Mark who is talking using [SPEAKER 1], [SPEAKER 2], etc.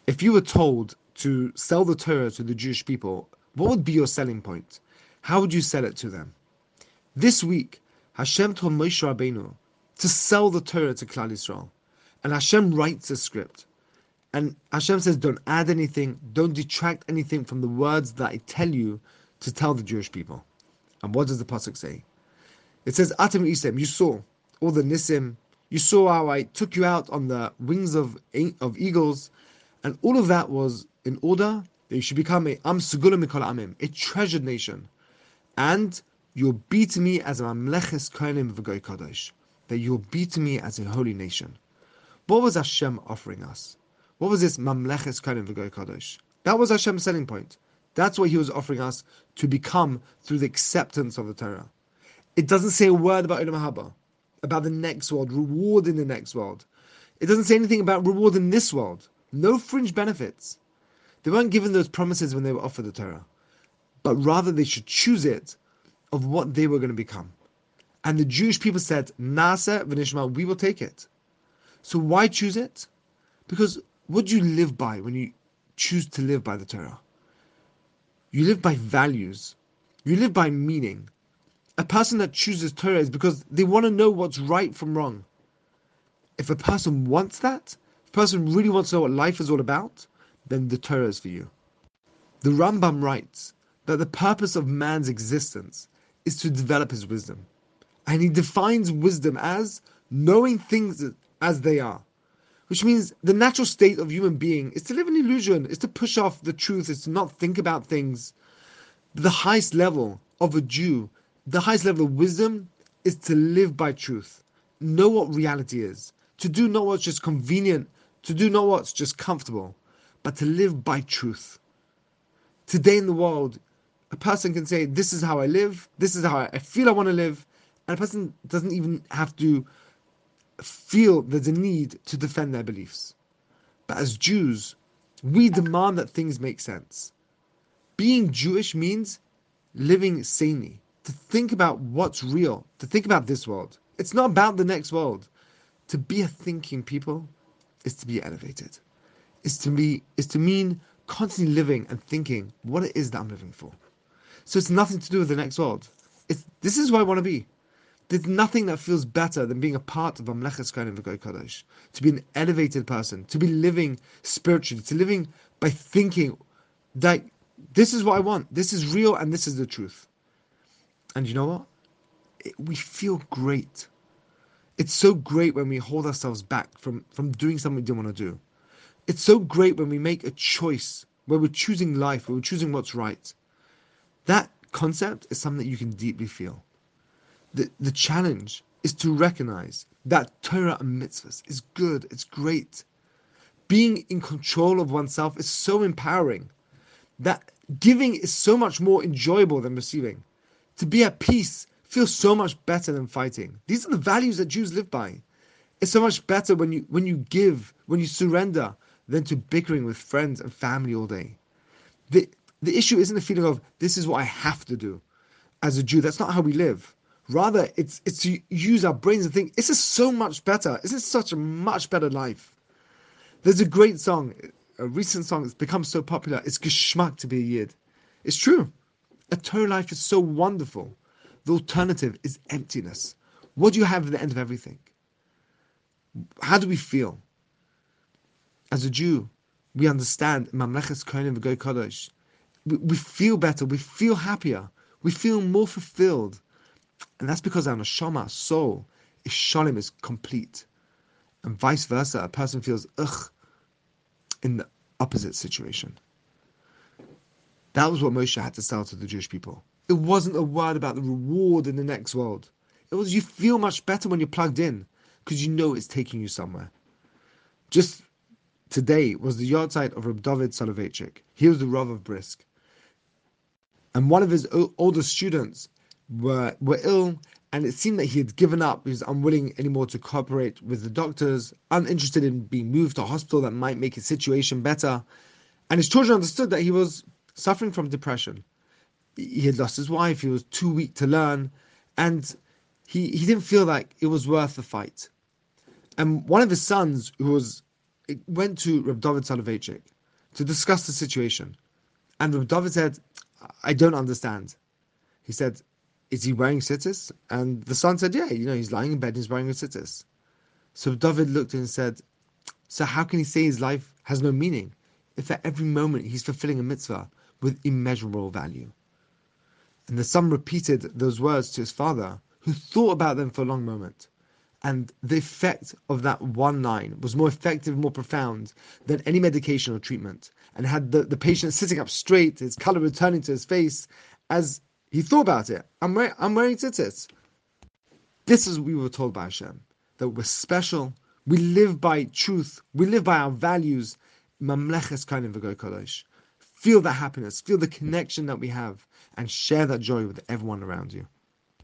[SPEAKER 1] If you were told to sell the Torah to the Jewish people, what would be your selling point? How would you sell it to them? This week, Hashem told Moshe Rabbeinu to sell the Torah to Klal Yisrael. And Hashem writes a script. And Hashem says, don't add anything, don't detract anything from the words that I tell you to tell the Jewish people. And what does the pasuk say? It says, Atem Isem, you saw all the Nisim, you saw how I took you out on the wings of eagles, and all of that was in order that you should become a Am Segulam Mikol Amim, a treasured nation. And you'll be to me as a Mamleches Kohanim V'Goy Kadosh, that you'll be to me as a holy nation. What was Hashem offering us? What was this Mamleches Kohanim V'Goy Kadosh? That was Hashem's selling point. That's what He was offering us to become through the acceptance of the Torah. It doesn't say a word about Olam Haba, about the next world, reward in the next world. It doesn't say anything about reward in this world. No fringe benefits. They weren't given those promises when they were offered the Torah, but rather they should choose it of what they were going to become. And the Jewish people said, Na'aseh v'nishma, we will take it. So why choose it? Because what do you live by when you choose to live by the Torah? You live by values. You live by meaning. A person that chooses Torah is because they want to know what's right from wrong. If a person wants that, if a person really wants to know what life is all about, then the Torah is for you. The Rambam writes that the purpose of man's existence is to develop his wisdom. And he defines wisdom as knowing things as they are. Which means the natural state of human being is to live in illusion, is to push off the truth, is to not think about things. The highest level of a Jew, the highest level of wisdom is to live by truth. Know what reality is. To do not what's just convenient, to do not what's just comfortable, but to live by truth. Today in the world, a person can say, this is how I live, this is how I feel I want to live, and a person doesn't even have to feel there's a need to defend their beliefs. But as Jews, we demand that things make sense. Being Jewish means living sanely, to think about what's real, to think about this world. It's not about the next world. To be a thinking people is to be elevated. Is to mean constantly living and thinking what it is that I'm living for. So it's nothing to do with the next world. This is where I want to be. There's nothing that feels better than being a part of Mamleches Kohanim V'Goy Kadosh. To be an elevated person, to be living spiritually, to living by thinking that this is what I want, this is real, and this is the truth. And you know what? We feel great. It's so great when we hold ourselves back from doing something we didn't want to do. It's so great when we make a choice, where we're choosing life, where we're choosing what's right. That concept is something that you can deeply feel. The challenge is to recognize that Torah and mitzvahs is good, it's great. Being in control of oneself is so empowering. That giving is so much more enjoyable than receiving. To be at peace feels so much better than fighting. These are the values that Jews live by. It's so much better when you give, when you surrender, than to bickering with friends and family all day. The issue isn't a feeling of, this is what I have to do. As a Jew, that's not how we live. Rather, it's to use our brains and think, this is so much better. This is such a much better life. There's a great song, a recent song that's become so popular. It's Geschmack to be a Yid. It's true. A Torah life is so wonderful. The alternative is emptiness. What do you have at the end of everything? How do we feel? As a Jew, we understand Mamleches Kohanim V'Goy Kadosh. We feel better. We feel happier. We feel more fulfilled. And that's because our neshama, soul, is shalom, is complete. And vice versa, a person feels in the opposite situation. That was what Moshe had to sell to the Jewish people. It wasn't a word about the reward in the next world. It was, you feel much better when you're plugged in, because you know it's taking you somewhere. Just today was the yahrzeit of Reb David Soloveitchik. He was the Rav of Brisk. And one of his older students were ill, and it seemed that he had given up. He was unwilling anymore to cooperate with the doctors, uninterested in being moved to a hospital that might make his situation better. And his children understood that he was suffering from depression. He had lost his wife, he was too weak to learn, and he didn't feel like it was worth the fight. And one of his sons, went to Reb David Soloveitchik, to discuss the situation. And Reb David said, I don't understand. He said, is he wearing tzitzis? And the son said, yeah, he's lying in bed and he's wearing a tzitzis. So David looked and said, so how can he say his life has no meaning if at every moment he's fulfilling a mitzvah with immeasurable value? And the son repeated those words to his father, who thought about them for a long moment. And the effect of that one line was more effective, more profound than any medication or treatment, and had the patient sitting up straight, his color returning to his face as he thought about it. I'm wearing tzitzis. This is what we were told by Hashem, that we're special, we live by truth, we live by our values. Mamleches Kohanim v'Goy Kodesh. Feel the happiness, feel the connection that we have, and share that joy with everyone around you.